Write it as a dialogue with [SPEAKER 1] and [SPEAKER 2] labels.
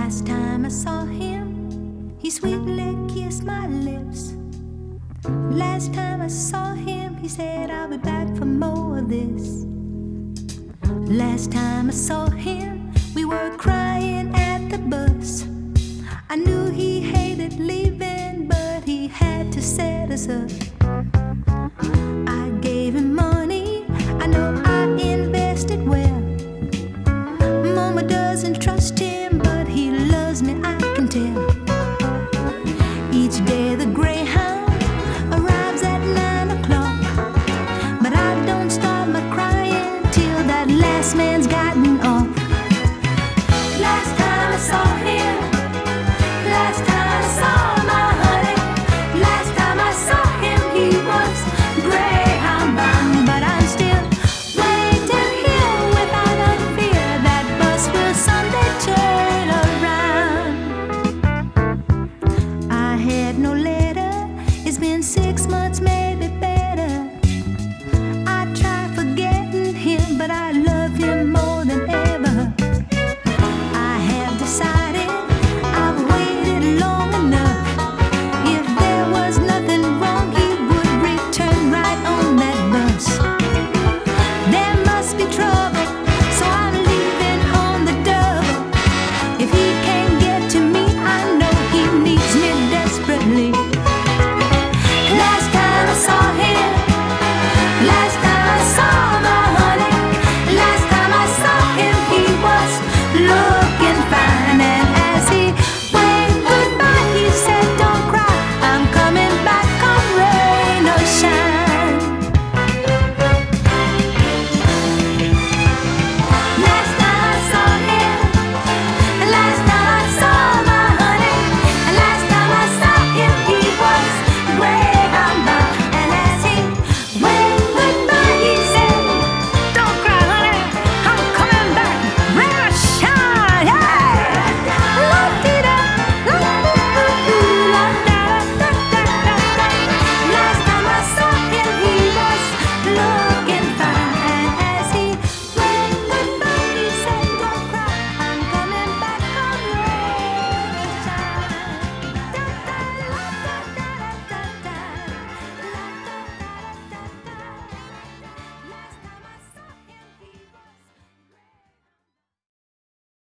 [SPEAKER 1] Last time I saw him, he sweetly kissed my lips. Last time I saw him, he said, I'll be back for more of this. Last time I saw him, we were crying at the bus. I knew he hated leaving, but he had to set us up.